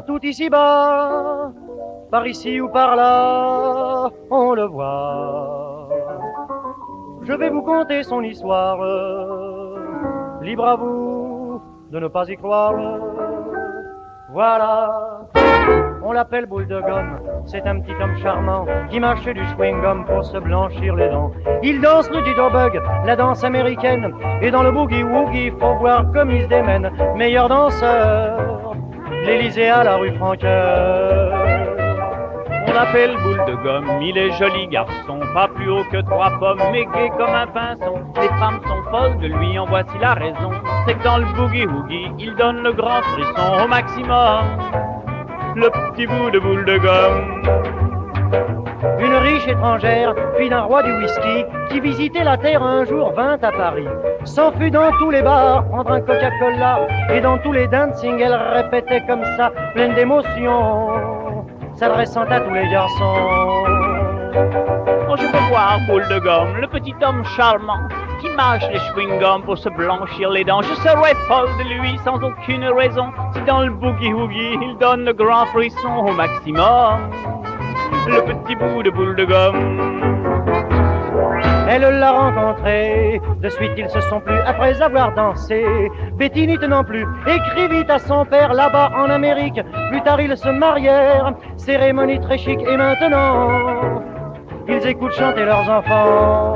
partout ici-bas, par ici ou par là, on le voit. Je vais vous conter son histoire, libre à vous de ne pas y croire. Voilà, on l'appelle boule de gomme, c'est un petit homme charmant qui mâche du chewing-gum pour se blanchir les dents. Il danse le jitterbug, la danse américaine, et dans le boogie-woogie, faut voir comme il se démène. Meilleur danseur, l'Élysée à la rue Franqueur. On l'appelle boule de gomme, il est joli garçon, pas plus haut que 3 pommes, mais gai comme un pinson. Les femmes sont folles de lui, en voici la raison, c'est que dans le boogie-woogie, il donne le grand frisson au maximum. Le petit bout de boule de gomme. Une riche étrangère, fille d'un roi du whisky, qui visitait la terre un jour, vint à Paris. S'enfuit dans tous les bars, prendre un Coca-Cola, et dans tous les dancing, elle répétait comme ça, pleine d'émotion, s'adressant à tous les garçons. Oh, je veux voir boule de gomme, le petit homme charmant, qui mâche les chewing-gums pour se blanchir les dents. Je serais folle de lui sans aucune raison, si dans le boogie-woogie, il donne le grand frisson au maximum. Le petit bout de boule de gomme. Elle l'a rencontré, de suite ils se sont plus après avoir dansé. Betty n'y tenant plus, écrivit à son père là-bas en Amérique. Plus tard ils se marièrent, cérémonie très chic. Et maintenant, ils écoutent chanter leurs enfants.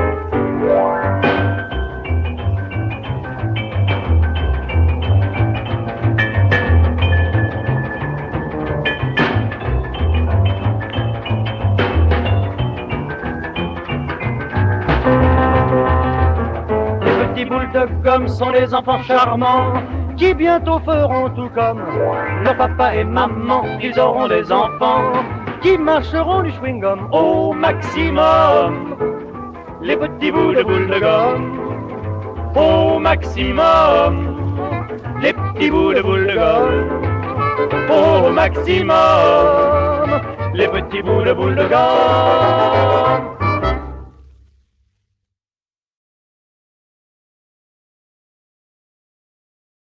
Les boules de gomme sont des enfants charmants qui bientôt feront tout comme leur papa et maman. Ils auront des enfants qui marcheront du chewing-gum au maximum. Les petits bouts de boules de gomme au maximum. Les petits bouts de boules de gomme au maximum. Les petits bouts de boules de gomme.